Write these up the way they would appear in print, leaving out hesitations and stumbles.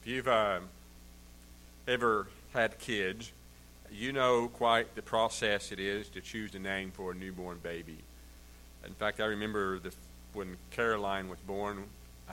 If you've ever had kids, you know quite the process it is to choose a name for a newborn baby. In fact, I remember when Caroline was born,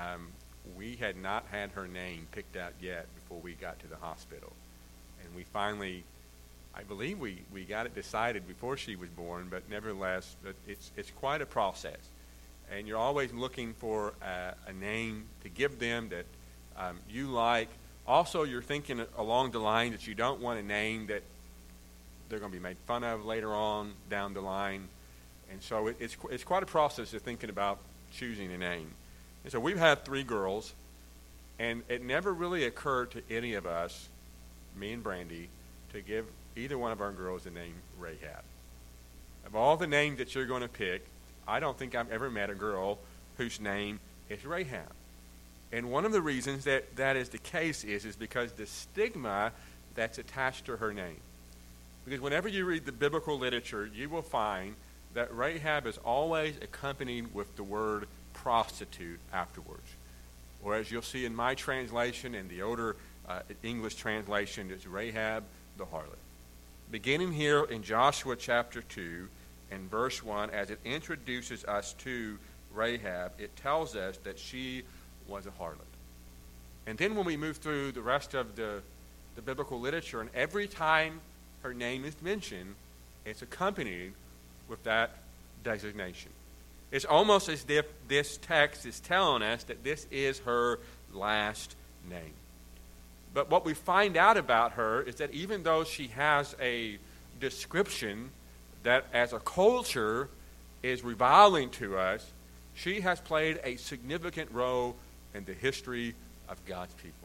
we had not had her name picked out yet before we got to the hospital. And we finally, I believe we got it decided before she was born, but nevertheless, it's quite a process. And you're always looking for a name to give them that you like. Also, you're thinking along the line that you don't want a name that they're going to be made fun of later on down the line. And so it's quite a process of thinking about choosing a name. And so we've had 3 girls, and it never really occurred to any of us, me and Brandy, to give either one of our girls the name Rahab. Of all the names that you're going to pick, I don't think I've ever met a girl whose name is Rahab. And one of the reasons that is the case is because the stigma that's attached to her name. Because whenever you read the biblical literature, you will find that Rahab is always accompanied with the word prostitute afterwards. Or as you'll see in my translation and the older English translation, it's Rahab the harlot. Beginning here in Joshua chapter 2 and verse 1, as it introduces us to Rahab, it tells us that she was a harlot. And then when we move through the rest of the biblical literature, and every time her name is mentioned, it's accompanied with that designation. It's almost as if this text is telling us that this is her last name. But what we find out about her is that even though she has a description that as a culture is reviling to us, she has played a significant role in the history of God's people.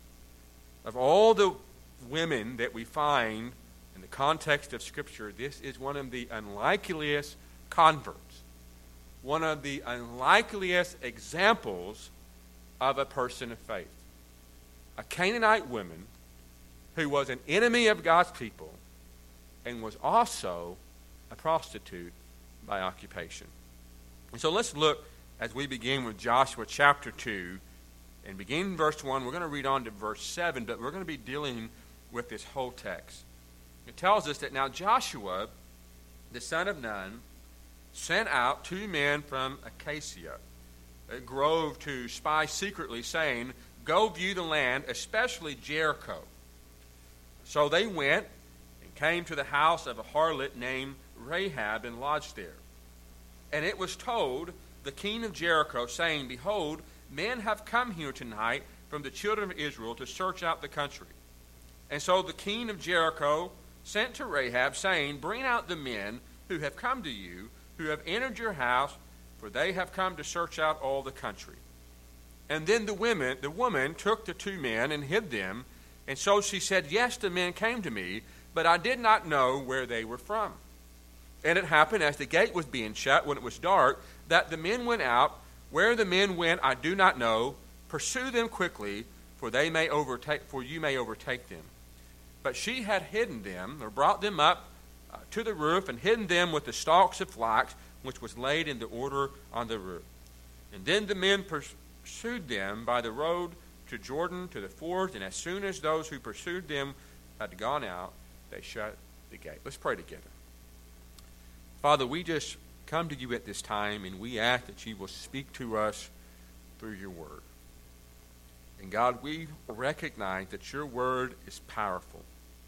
Of all the women that we find in the context of Scripture, this is one of the unlikeliest converts, one of the unlikeliest examples of a person of faith. A Canaanite woman who was an enemy of God's people and was also a prostitute by occupation. And so let's look as we begin with Joshua chapter 2 and begin in verse 1. We're going to read on to verse 7, but we're going to be dealing with this whole text. It tells us that now Joshua, the son of Nun, sent out 2 men from Acacia, a grove, to spy secretly, saying, "Go view the land, especially Jericho." So they went and came to the house of a harlot named Rahab and lodged there. And it was told the king of Jericho, saying, "Behold, men have come here tonight from the children of Israel to search out the country." And so the king of Jericho sent to Rahab, saying, "Bring out the men who have come to you, who have entered your house, for they have come to search out all the country." And then the woman took the 2 men and hid them. And so she said, "Yes, the men came to me, but I did not know where they were from." And it happened, as the gate was being shut, when it was dark, that the men went out. Where the men went, I do not know. Pursue them quickly, for you may overtake them. But she had hidden them, or brought them up to the roof, and hidden them with the stalks of flax, which was laid in the order on the roof. And then the men pursued them by the road to Jordan, to the fords, and as soon as those who pursued them had gone out, they shut the gate. Let's pray together. Father, we just come to you at this time, and we ask that you will speak to us through your word. And God, we recognize that your word is powerful,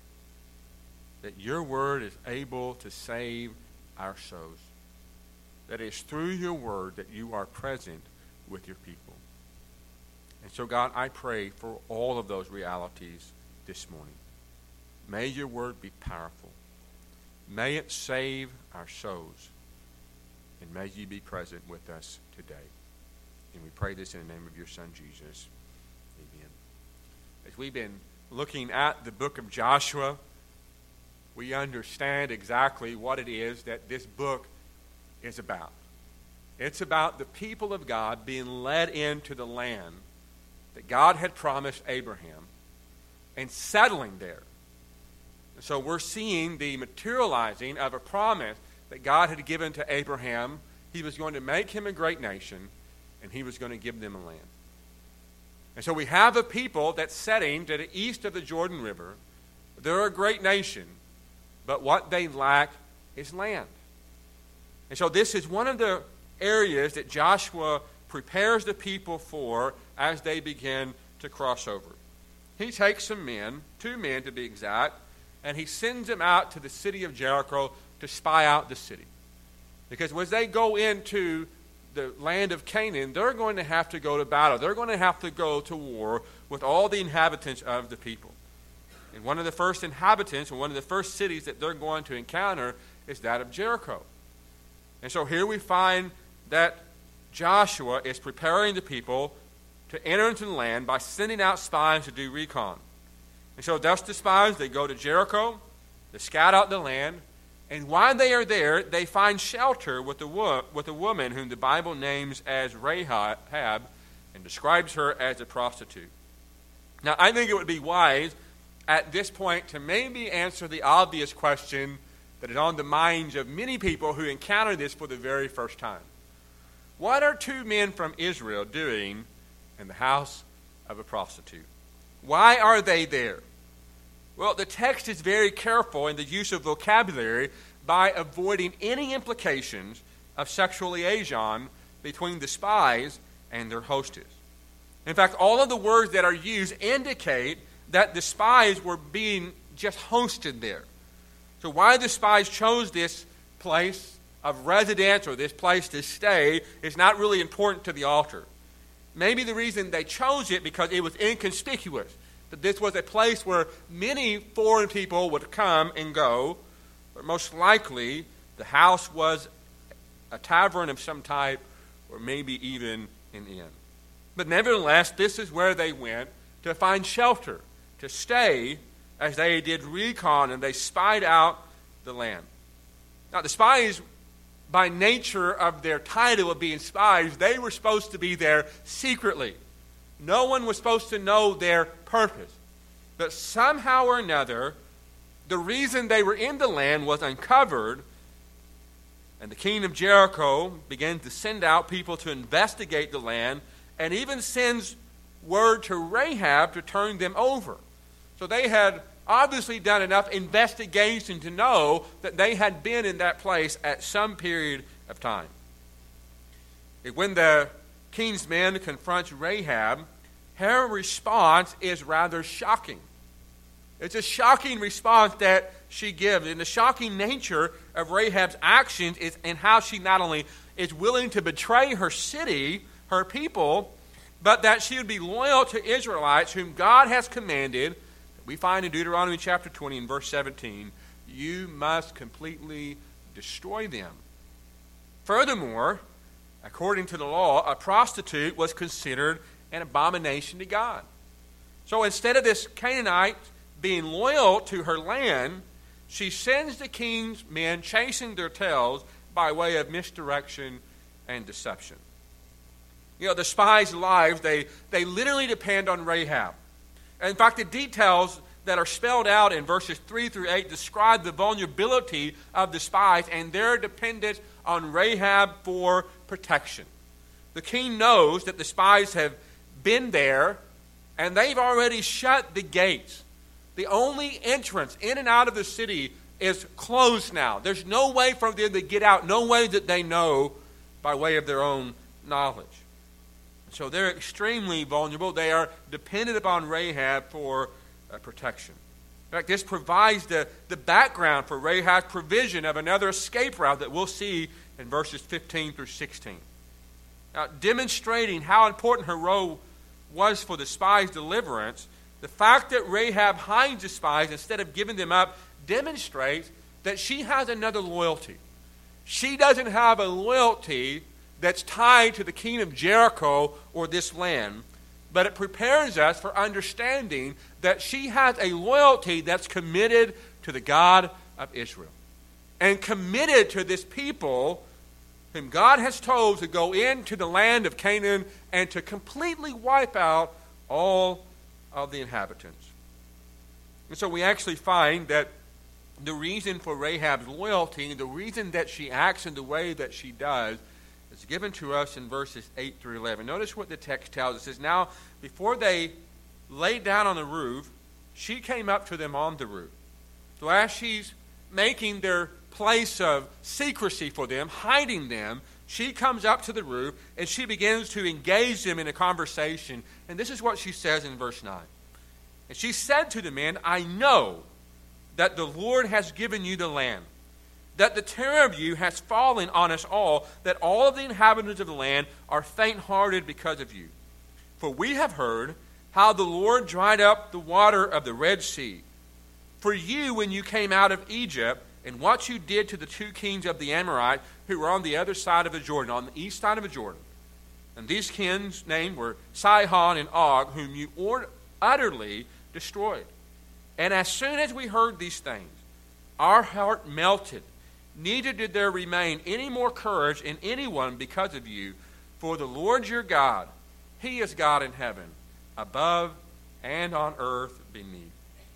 that your word is able to save our souls, that it's through your word that you are present with your people. And so, God, I pray for all of those realities this morning. May your word be powerful. May it save our souls. And may you be present with us today. And we pray this in the name of your Son, Jesus. Amen. As we've been looking at the book of Joshua, we understand exactly what it is that this book is about. It's about the people of God being led into the land that God had promised Abraham and settling there. So we're seeing the materializing of a promise that God had given to Abraham. He was going to make him a great nation, and he was going to give them a land. And so we have a people that's setting to the east of the Jordan River. They're a great nation, but what they lack is land. And so this is one of the areas that Joshua prepares the people for as they begin to cross over. He takes some men, 2 men to be exact, and he sends them out to the city of Jericho to spy out the city. Because as they go into the land of Canaan, they're going to have to go to battle. They're going to have to go to war with all the inhabitants of the people. And one of the first inhabitants, or one of the first cities that they're going to encounter is that of Jericho. And so here we find that Joshua is preparing the people to enter into the land by sending out spies to do recon. And so thus the spies, they go to Jericho, they scout out the land, and while they are there, they find shelter with a woman whom the Bible names as Rahab and describes her as a prostitute. Now, I think it would be wise at this point to maybe answer the obvious question that is on the minds of many people who encounter this for the very first time. What are 2 men from Israel doing in the house of a prostitute? Why are they there? Well, the text is very careful in the use of vocabulary by avoiding any implications of sexual liaison between the spies and their hostess. In fact, all of the words that are used indicate that the spies were being just hosted there. So why the spies chose this place of residence or this place to stay is not really important to the author. Maybe the reason they chose it because it was inconspicuous. That this was a place where many foreign people would come and go, but most likely the house was a tavern of some type or maybe even an inn. But nevertheless, this is where they went to find shelter, to stay as they did recon and they spied out the land. Now the spies, by nature of their title of being spies, they were supposed to be there secretly. No one was supposed to know their purpose. But somehow or another, the reason they were in the land was uncovered, and the king of Jericho began to send out people to investigate the land, and even sends word to Rahab to turn them over. So they had obviously done enough investigation to know that they had been in that place at some period of time. When the king's men confronts Rahab, her response is rather shocking. It's a shocking response that she gives. And the shocking nature of Rahab's actions is in how she not only is willing to betray her city, her people, but that she would be loyal to Israelites whom God has commanded. We find in Deuteronomy chapter 20 and verse 17, you must completely destroy them. Furthermore, according to the law, a prostitute was considered an abomination to God. So instead of this Canaanite being loyal to her land, she sends the king's men chasing their tails by way of misdirection and deception. You know, the spies' lives, they literally depend on Rahab. In fact, the details that are spelled out in verses 3 through 8 describe the vulnerability of the spies and their dependence on Rahab for protection. The king knows that the spies have been there, and they've already shut the gates. The only entrance in and out of the city is closed now. There's no way for them to get out, no way that they know by way of their own knowledge. So they're extremely vulnerable. They are dependent upon Rahab for protection. In fact, this provides the background for Rahab's provision of another escape route that we'll see in verses 15 through 16. Now, demonstrating how important her role was for the spies' deliverance, the fact that Rahab hides the spies instead of giving them up demonstrates that she has another loyalty. She doesn't have a loyalty that's tied to the king of Jericho or this land, but it prepares us for understanding that she has a loyalty that's committed to the God of Israel and committed to this people whom God has told to go into the land of Canaan and to completely wipe out all of the inhabitants. And so we actually find that the reason for Rahab's loyalty and the reason that she acts in the way that she does It's given to us in verses 8 through 11. Notice what the text tells us. It says, now, before they laid down on the roof, she came up to them on the roof. So as she's making their place of secrecy for them, hiding them, she comes up to the roof and she begins to engage them in a conversation. And this is what she says in verse 9. And she said to the men, I know that the Lord has given you the land, that the terror of you has fallen on us all, that all of the inhabitants of the land are faint-hearted because of you. For we have heard how the Lord dried up the water of the Red Sea for you when you came out of Egypt, and what you did to the two kings of the Amorite who were on the other side of the Jordan, on the east side of the Jordan. And these kings' names were Sihon and Og, whom you utterly destroyed. And as soon as we heard these things, our heart melted. Neither did there remain any more courage in anyone because of you. For the Lord your God, He is God in heaven, above and on earth beneath.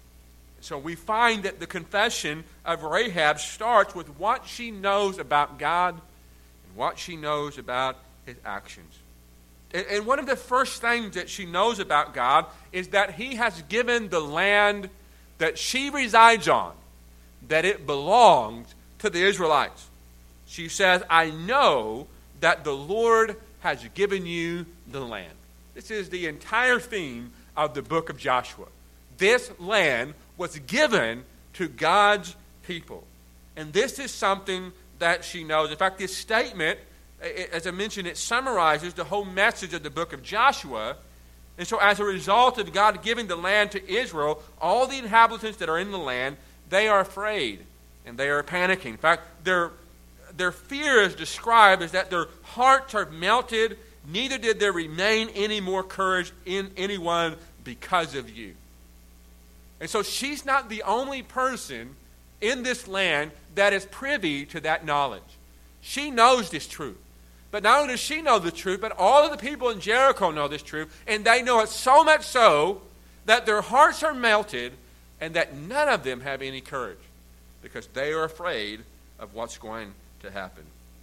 So we find that the confession of Rahab starts with what she knows about God and what she knows about His actions. And one of the first things that she knows about God is that He has given the land that she resides on, that it belongs to the Israelites. She says, I know that the Lord has given you the land. This is the entire theme of the book of Joshua. This land was given to God's people. And this is something that she knows. In fact, this statement, as I mentioned, it summarizes the whole message of the book of Joshua. And so as a result of God giving the land to Israel, all the inhabitants that are in the land, they are afraid and they are panicking. In fact, their fear is described as that their hearts are melted, neither did there remain any more courage in anyone because of you. And so she's not the only person in this land that is privy to that knowledge. She knows this truth. But not only does she know the truth, but all of the people in Jericho know this truth, and they know it so much so that their hearts are melted and that none of them have any courage because they are afraid of what's going to happen.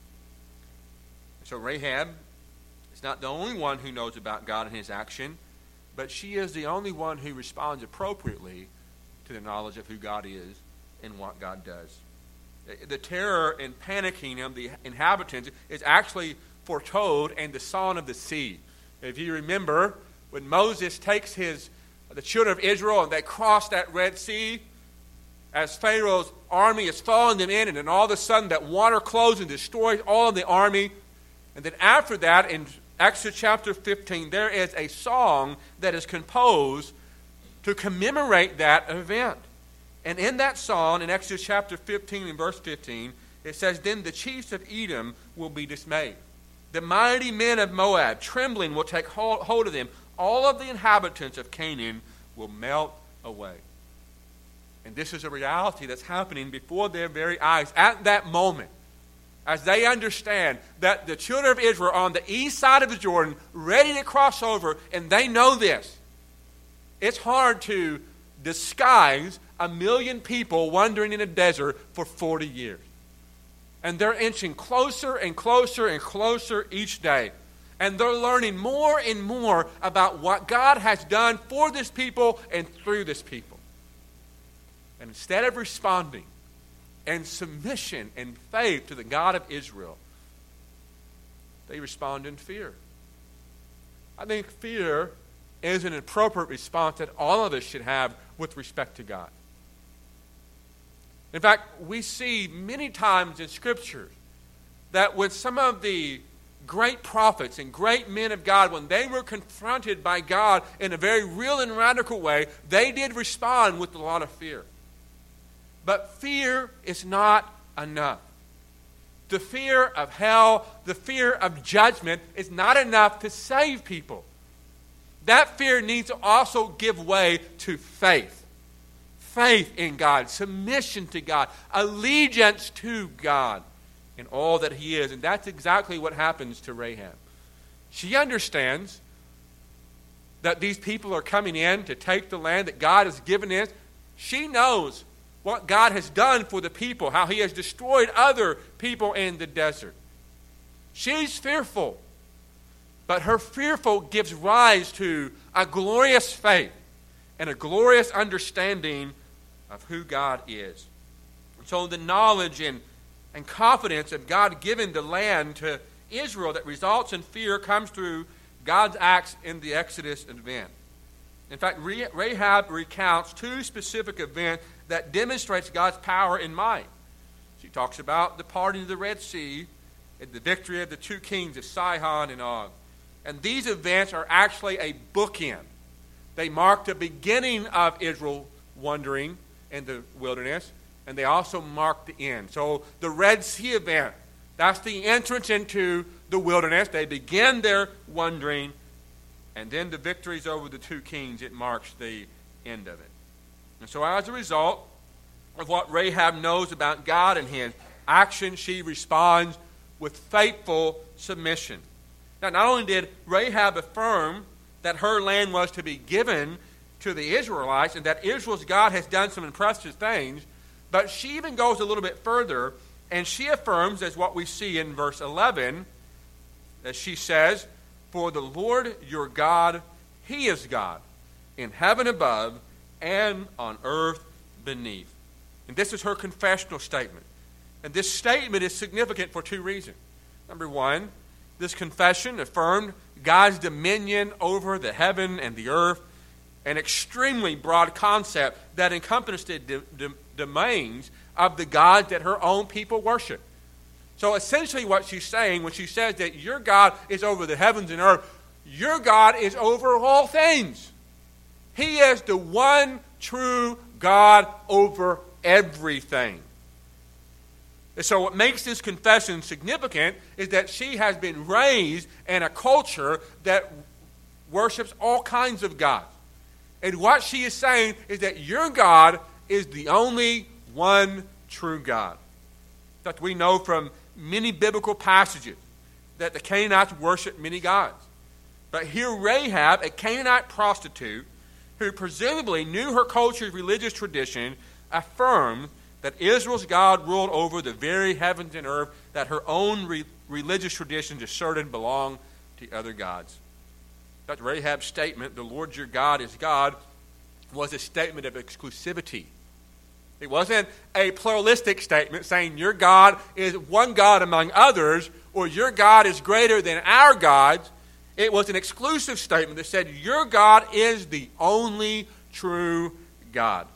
So Rahab is not the only one who knows about God and His action, but she is the only one who responds appropriately to the knowledge of who God is and what God does. The terror and panicking of the inhabitants is actually foretold in the Song of the Sea. If you remember, when Moses takes the children of Israel and they cross that Red Sea, as Pharaoh's army is following them in, and then all of a sudden that water closes and destroys all of the army. And then after that, in Exodus chapter 15, there is a song that is composed to commemorate that event. And in that song, in Exodus chapter 15 and verse 15, it says, Then the chiefs of Edom will be dismayed. The mighty men of Moab, trembling, will take hold of them. All of the inhabitants of Canaan will melt away. And this is a reality that's happening before their very eyes at that moment, as they understand that the children of Israel are on the east side of the Jordan, ready to cross over, and they know this. It's hard to disguise 1 million people wandering in a desert for 40 years. And they're inching closer and closer and closer each day. And they're learning more and more about what God has done for this people and through this people. And instead of responding in submission and faith to the God of Israel, they respond in fear. I think fear is an appropriate response that all of us should have with respect to God. In fact, we see many times in Scripture that when some of the great prophets and great men of God, when they were confronted by God in a very real and radical way, they did respond with a lot of fear. But fear is not enough. The fear of hell, the fear of judgment is not enough to save people. That fear needs to also give way to faith. Faith in God, submission to God, allegiance to God in all that He is. And that's exactly what happens to Rahab. She understands that these people are coming in to take the land that God has given us. She knows what God has done for the people, how He has destroyed other people in the desert. She's fearful. But her fearful gives rise to a glorious faith and a glorious understanding of who God is. So the knowledge and confidence of God giving the land to Israel that results in fear comes through God's acts in the Exodus event. In fact, Rahab recounts two specific events that demonstrates God's power and might. She talks about the parting of the Red Sea and the victory of the two kings of Sihon and Og. And these events are actually a bookend. They mark the beginning of Israel wandering in the wilderness, and they also mark the end. So the Red Sea event, that's the entrance into the wilderness. They begin their wandering, and then the victories over the two kings, it marks the end of it. And so as a result of what Rahab knows about God and his action, she responds with faithful submission. Now, not only did Rahab affirm that her land was to be given to the Israelites and that Israel's God has done some impressive things, but she even goes a little bit further, and she affirms, as what we see in verse 11, that she says, "For the Lord your God, he is God, in heaven above and on earth beneath." And this is her confessional statement. And this statement is significant for two reasons. Number one, this confession affirmed God's dominion over the heaven and the earth, an extremely broad concept that encompassed the domains of the God that her own people worship. So essentially what she's saying when she says that your God is over the heavens and earth, your God is over all things. He is the one true God over everything. And so what makes this confession significant is that she has been raised in a culture that worships all kinds of gods. And what she is saying is that your God is the only one true God. In fact, we know from many biblical passages that the Canaanites worshiped many gods. But here Rahab, a Canaanite prostitute, who presumably knew her culture's religious tradition, affirmed that Israel's God ruled over the very heavens and earth that her own religious traditions asserted belonged to other gods. That Rahab's statement, "The Lord your God is God," was a statement of exclusivity. It wasn't a pluralistic statement saying your God is one God among others or your God is greater than our gods. It was an exclusive statement that said your God is the only true God.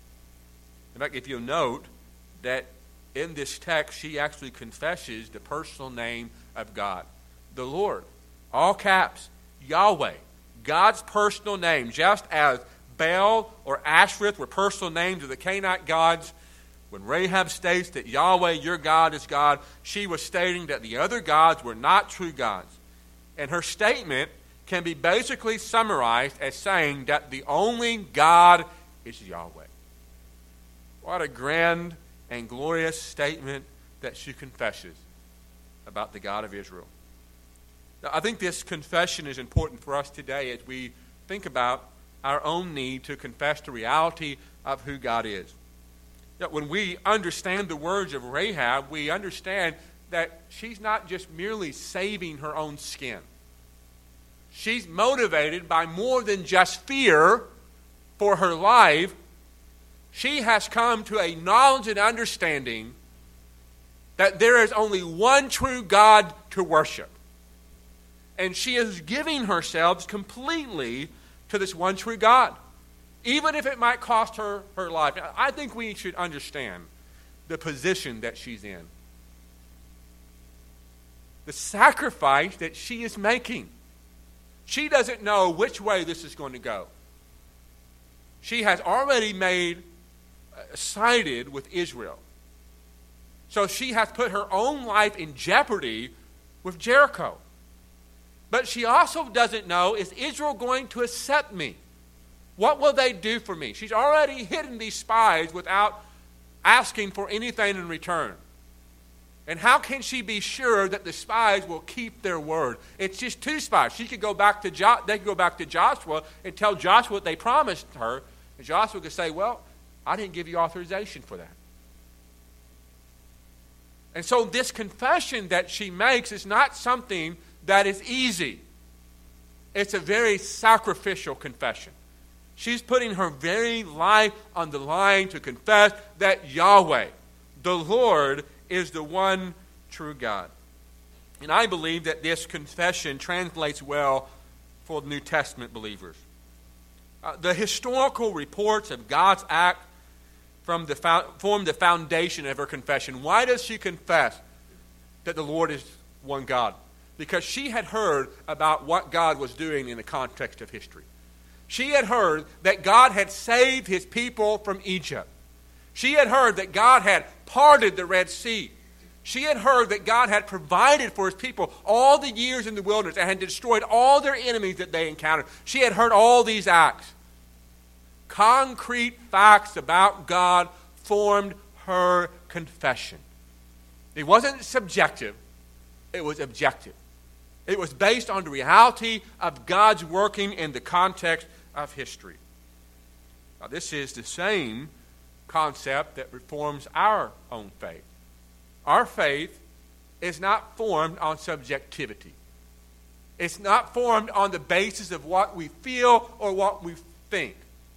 In fact, if you'll note that in this text, she actually confesses the personal name of God. The Lord, all caps, Yahweh, God's personal name, just as Baal or Ashereth were personal names of the Canaanite gods. When Rahab states that Yahweh, your God, is God, she was stating that the other gods were not true gods. And her statement can be basically summarized as saying that the only God is Yahweh. What a grand and glorious statement that she confesses about the God of Israel. Now, I think this confession is important for us today as we think about our own need to confess the reality of who God is. Now, when we understand the words of Rahab, we understand that she's not just merely saving her own skin. She's motivated by more than just fear for her life. She has come to a knowledge and understanding that there is only one true God to worship. And she is giving herself completely to this one true God, even if it might cost her her life. Now, I think we should understand the position that she's in, the sacrifice that she is making. She doesn't know which way this is going to go. She has already sided with Israel. So she has put her own life in jeopardy with Jericho. But she also doesn't know, is Israel going to accept me? What will they do for me? She's already hidden these spies without asking for anything in return. And how can she be sure that the spies will keep their word? It's just two spies. She could go back to they could go back to Joshua and tell Joshua what they promised her, and Joshua could say, "Well, I didn't give you authorization for that." And so this confession that she makes is not something that is easy. It's a very sacrificial confession. She's putting her very life on the line to confess that Yahweh, the Lord, is the one true God. And I believe that this confession translates well for New Testament believers. The historical reports of God's act form the foundation of her confession. Why does she confess that the Lord is one God? Because she had heard about what God was doing in the context of history. She had heard that God had saved his people from Egypt. She had heard that God had parted the Red Sea. She had heard that God had provided for his people all the years in the wilderness and had destroyed all their enemies that they encountered. She had heard all these acts. Concrete facts about God formed her confession. It wasn't subjective, it was objective. It was based on the reality of God's working in the context of history. Now, this is the same concept that reforms our own faith. Our faith is not formed on subjectivity. It's not formed on the basis of what we feel or what we think.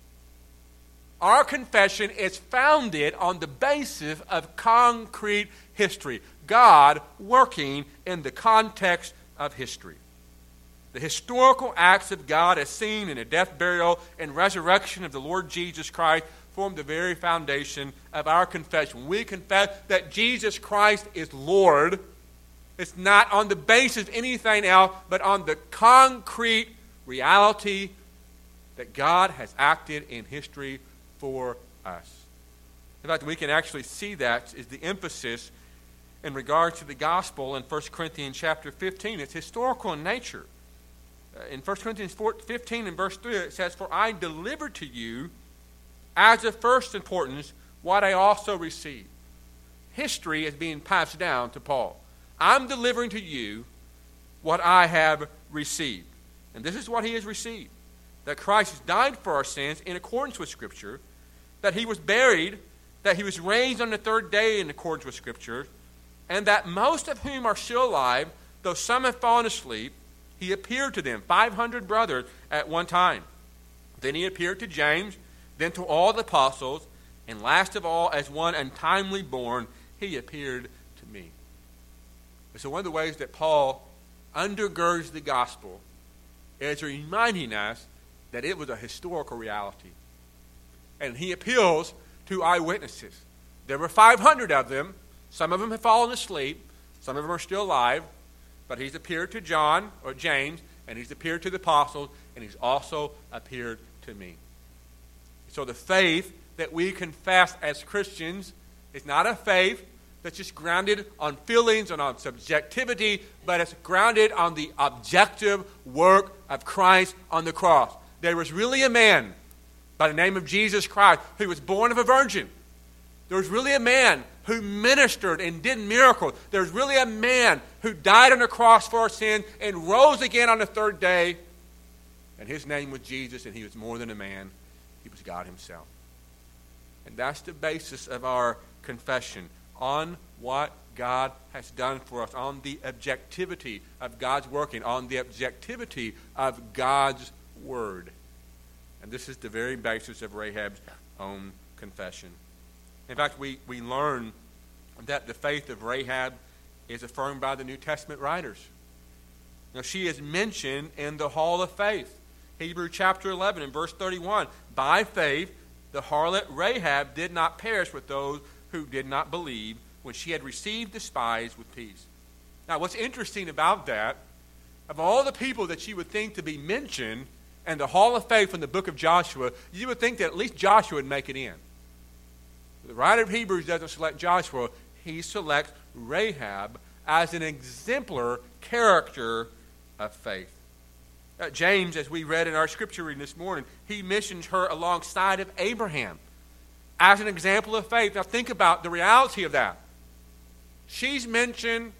Our confession is founded on the basis of concrete history. God working in the context of history. The historical acts of God as seen in the death, burial, and resurrection of the Lord Jesus Christ form the very foundation of our confession. When we confess that Jesus Christ is Lord, it's not on the basis of anything else, but on the concrete reality that God has acted in history for us. In fact, we can actually see that is the emphasis in regard to the gospel in 1 Corinthians chapter 15. It's historical in nature. In 1 Corinthians 15 and verse 3, it says, "For I delivered to you as of first importance what I also received." History is being passed down to Paul. I'm delivering to you what I have received. And this is what he has received. That Christ died for our sins in accordance with Scripture, that he was buried, that he was raised on the third day in accordance with Scripture, and that most of whom are still alive, though some have fallen asleep, he appeared to them, 500 brothers at one time. Then he appeared to James, then to all the apostles, and last of all, as one untimely born, he appeared to me. And so one of the ways that Paul undergirds the gospel is reminding us that it was a historical reality. And he appeals to eyewitnesses. There were 500 of them. Some of them have fallen asleep. Some of them are still alive. But he's appeared to John, or James, and he's appeared to the apostles, and he's also appeared to me. So the faith that we confess as Christians is not a faith that's just grounded on feelings and on subjectivity, but it's grounded on the objective work of Christ on the cross. There was really a man by the name of Jesus Christ who was born of a virgin. There was really a man who ministered and did miracles. There was really a man who died on the cross for our sins and rose again on the third day. And his name was Jesus, and he was more than a man. He was God himself. And that's the basis of our confession, on what God has done for us, on the objectivity of God's working, on the objectivity of God's word. And this is the very basis of Rahab's own confession. In fact, we learn that the faith of Rahab is affirmed by the New Testament writers. Now, she is mentioned in the Hall of Faith. Hebrews chapter 11 and verse 31. By faith, the harlot Rahab did not perish with those who did not believe when she had received the spies with peace. Now, what's interesting about that, of all the people that you would think to be mentioned in the Hall of Faith in the book of Joshua, you would think that at least Joshua would make it in. The writer of Hebrews doesn't select Joshua. He selects Rahab as an exemplar character of faith. James, as we read in our scripture reading this morning, he mentions her alongside of Abraham as an example of faith. Now think about the reality of that. She's mentioned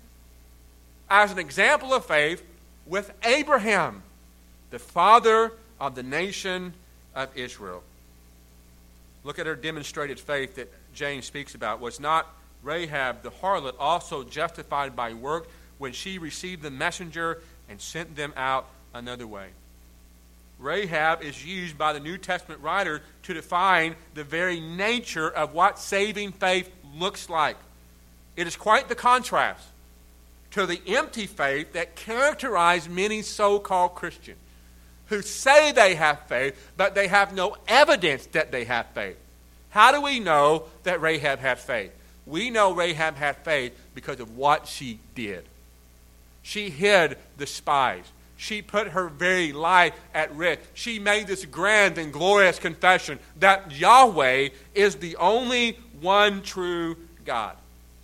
as an example of faith with Abraham, the father of the nation of Israel. Look at her demonstrated faith that James speaks about. Was not Rahab, the harlot, also justified by work when she received the messenger and sent them out another way. Rahab is used by the New Testament writer to define the very nature of what saving faith looks like. It is quite the contrast to the empty faith that characterizes many so-called Christians who say they have faith, but they have no evidence that they have faith. How do we know that Rahab had faith? We know Rahab had faith because of what she did. She hid the spies. She put her very life at risk. She made this grand and glorious confession that Yahweh is the only one true God.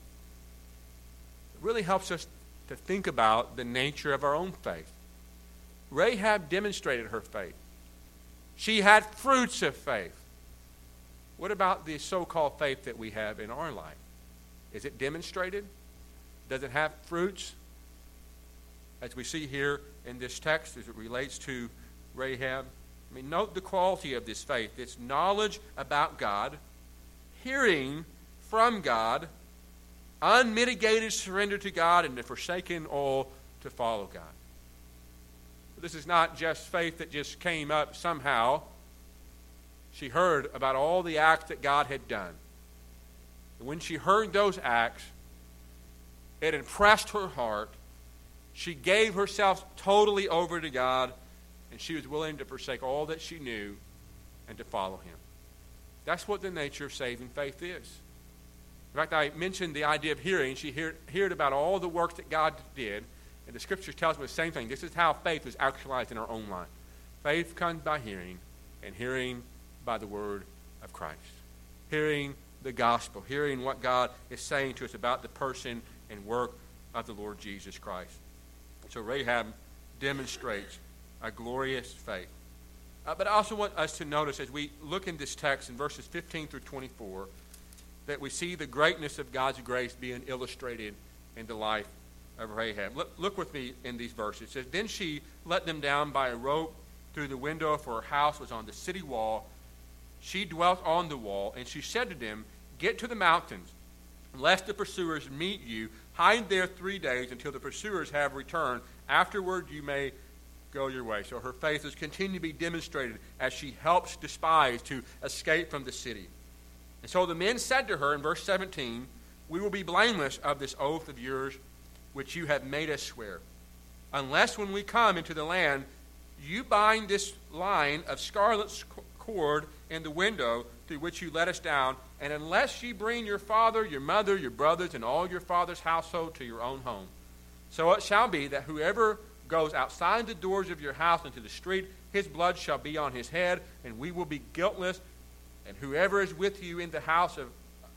It really helps us to think about the nature of our own faith. Rahab demonstrated her faith. She had fruits of faith. What about the so-called faith that we have in our life? Is it demonstrated? Does it have fruits? As we see here in this text, as it relates to Rahab, note the quality of this faith. It's knowledge about God, hearing from God, unmitigated surrender to God, and the forsaken all to follow God. This is not just faith that just came up somehow. She heard about all the acts that God had done. And when she heard those acts, it impressed her heart. She gave herself totally over to God, and she was willing to forsake all that she knew and to follow Him. That's what the nature of saving faith is. In fact, I mentioned the idea of hearing. She heard about all the works that God did, and the Scriptures tells me the same thing. This is how faith is actualized in our own life. Faith comes by hearing, and hearing by the word of Christ. Hearing the gospel, hearing what God is saying to us about the person and work of the Lord Jesus Christ. So Rahab demonstrates a glorious faith. But I also want us to notice as we look in this text in verses 15 through 24 that we see the greatness of God's grace being illustrated in the life of Rahab. Look with me in these verses. It says, "Then she let them down by a rope through the window, for her house was on the city wall. She dwelt on the wall, and she said to them, 'Get to the mountains, lest the pursuers meet you. Hide there 3 days until the pursuers have returned. Afterward you may go your way.'" So her faith is continuing to be demonstrated as she helps the spies to escape from the city. And so the men said to her in verse 17, "We will be blameless of this oath of yours which you have made us swear, unless when we come into the land you bind this line of scarlet cord in the window through which you let us down, and unless ye bring your father, your mother, your brothers, and all your father's household to your own home. So it shall be that whoever goes outside the doors of your house into the street, his blood shall be on his head, and we will be guiltless. And whoever is with you in the house of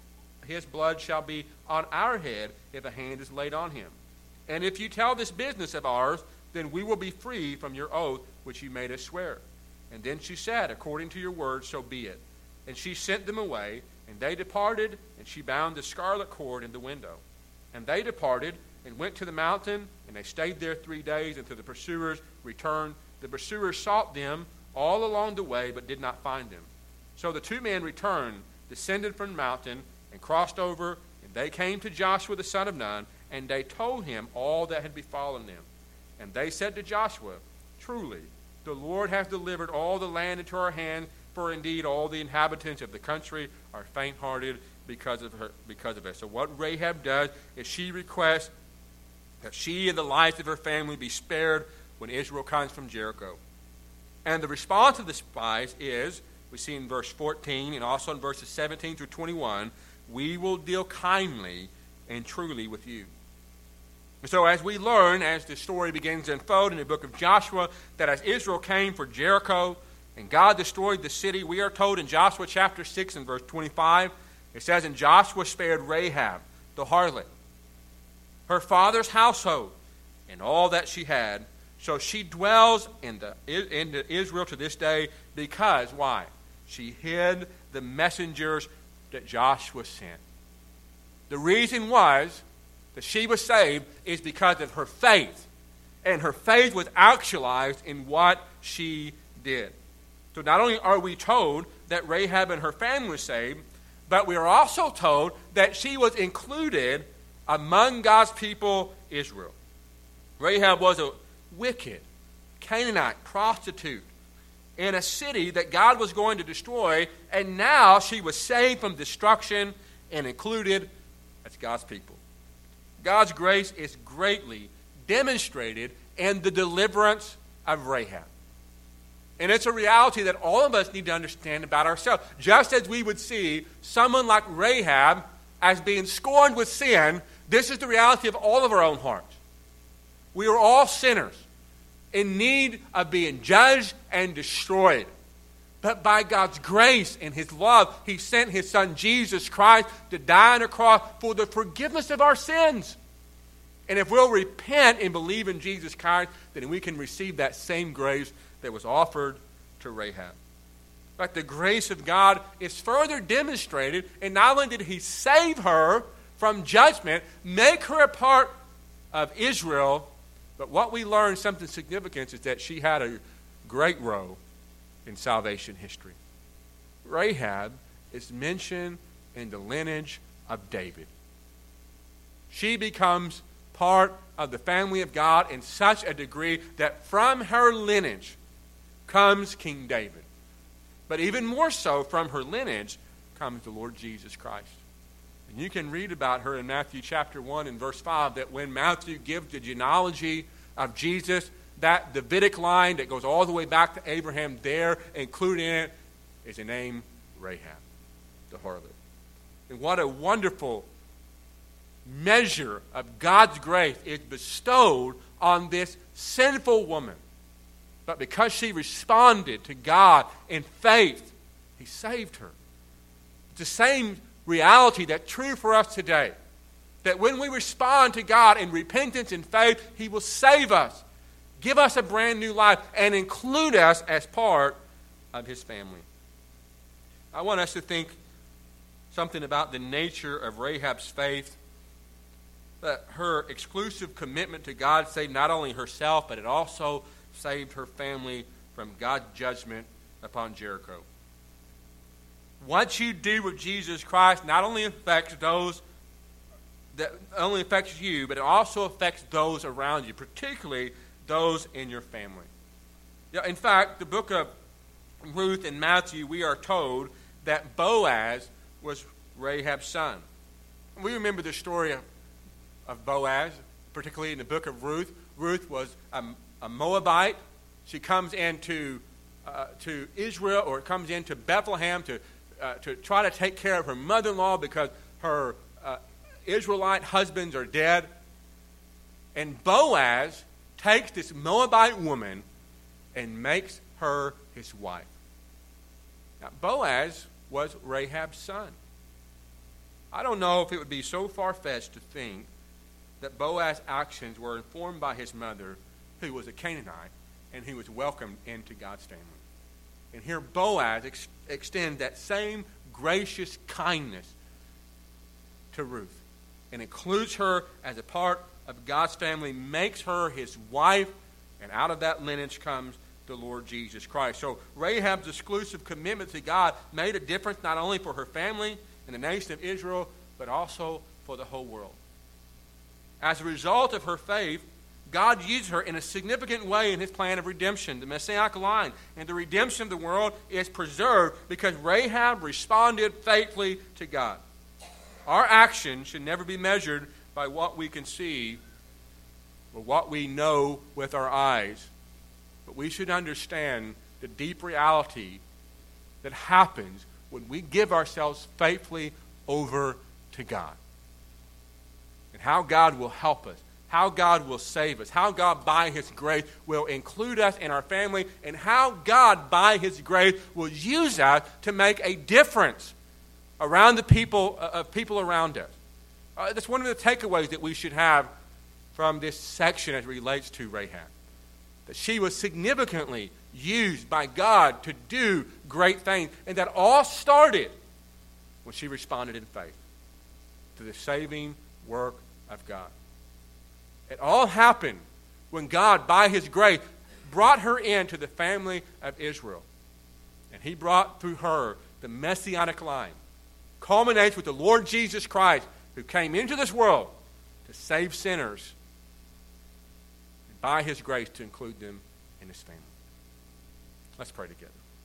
his blood shall be on our head if a hand is laid on him. And if you tell this business of ours, then we will be free from your oath which you made us swear.' And then she said, 'According to your word, so be it.' And she sent them away, and they departed, and she bound the scarlet cord in the window. And they departed and went to the mountain, and they stayed there 3 days until the pursuers returned. The pursuers sought them all along the way, but did not find them. So the 2 men returned, descended from the mountain, and crossed over, and they came to Joshua the son of Nun, and they told him all that had befallen them. And they said to Joshua, 'Truly, the Lord hath delivered all the land into our hand, for indeed all the inhabitants of the country are faint-hearted because of us.'" So what Rahab does is she requests that she and the lives of her family be spared when Israel comes from Jericho. And the response of the spies is, we see in verse 14 and also in verses 17 through 21, "We will deal kindly and truly with you." So as we learn, as the story begins to unfold in the book of Joshua, that as Israel came for Jericho and God destroyed the city, we are told in Joshua chapter 6 and verse 25, it says, "And Joshua spared Rahab, the harlot, her father's household, and all that she had. So she dwells in Israel to this day because," why? "She hid the messengers that Joshua sent." The reason was that she was saved is because of her faith. And her faith was actualized in what she did. So not only are we told that Rahab and her family were saved, but we are also told that she was included among God's people, Israel. Rahab was a wicked Canaanite prostitute in a city that God was going to destroy, and now she was saved from destruction and included as God's people. God's grace is greatly demonstrated in the deliverance of Rahab. And it's a reality that all of us need to understand about ourselves. Just as we would see someone like Rahab as being scorned with sin, this is the reality of all of our own hearts. We are all sinners in need of being judged and destroyed. But by God's grace and His love, He sent His Son Jesus Christ to die on a cross for the forgiveness of our sins. And if we'll repent and believe in Jesus Christ, then we can receive that same grace that was offered to Rahab. But the grace of God is further demonstrated, and not only did He save her from judgment, make her a part of Israel, but what we learn, something significant, is that she had a great role in salvation history. Rahab is mentioned in the lineage of David. She becomes part of the family of God in such a degree that from her lineage comes King David. But even more so, from her lineage comes the Lord Jesus Christ. And you can read about her in Matthew chapter 1 and verse 5, that when Matthew gives the genealogy of Jesus, that Davidic line that goes all the way back to Abraham, there included in it is the name Rahab, the harlot. And what a wonderful measure of God's grace is bestowed on this sinful woman. But because she responded to God in faith, He saved her. It's the same reality that's true for us today. That when we respond to God in repentance and faith, He will save us, give us a brand new life, and include us as part of His family. I want us to think something about the nature of Rahab's faith. That her exclusive commitment to God saved not only herself, but it also saved her family from God's judgment upon Jericho. What you do with Jesus Christ not only affects you, but it also affects those around you, particularly those in your family. Yeah, in fact, the book of Ruth and Matthew, we are told that Boaz was Rahab's son. We remember the story of Boaz, particularly in the book of Ruth. Ruth was a Moabite. She comes into to Israel, or comes into Bethlehem to try to take care of her mother-in-law because her Israelite husbands are dead. And Boaz takes this Moabite woman and makes her his wife. Now, Boaz was Rahab's son. I don't know if it would be so far-fetched to think that Boaz's actions were informed by his mother, who was a Canaanite, and who was welcomed into God's family. And here Boaz extends that same gracious kindness to Ruth and includes her as a part of God's family, makes her his wife, and out of that lineage comes the Lord Jesus Christ. So Rahab's exclusive commitment to God made a difference not only for her family and the nation of Israel, but also for the whole world. As a result of her faith, God used her in a significant way in His plan of redemption, the Messianic line. And the redemption of the world is preserved because Rahab responded faithfully to God. Our action should never be measured by what we can see or what we know with our eyes. But we should understand the deep reality that happens when we give ourselves faithfully over to God. And how God will help us, how God will save us, how God by His grace will include us in our family, and how God by His grace will use us to make a difference around the people around us. That's one of the takeaways that we should have from this section as it relates to Rahab. That she was significantly used by God to do great things, and that all started when she responded in faith to the saving work of God. It all happened when God, by His grace, brought her into the family of Israel. And He brought through her the Messianic line. culminates with the Lord Jesus Christ, who came into this world to save sinners, and by his grace to include them in his family. Let's pray together.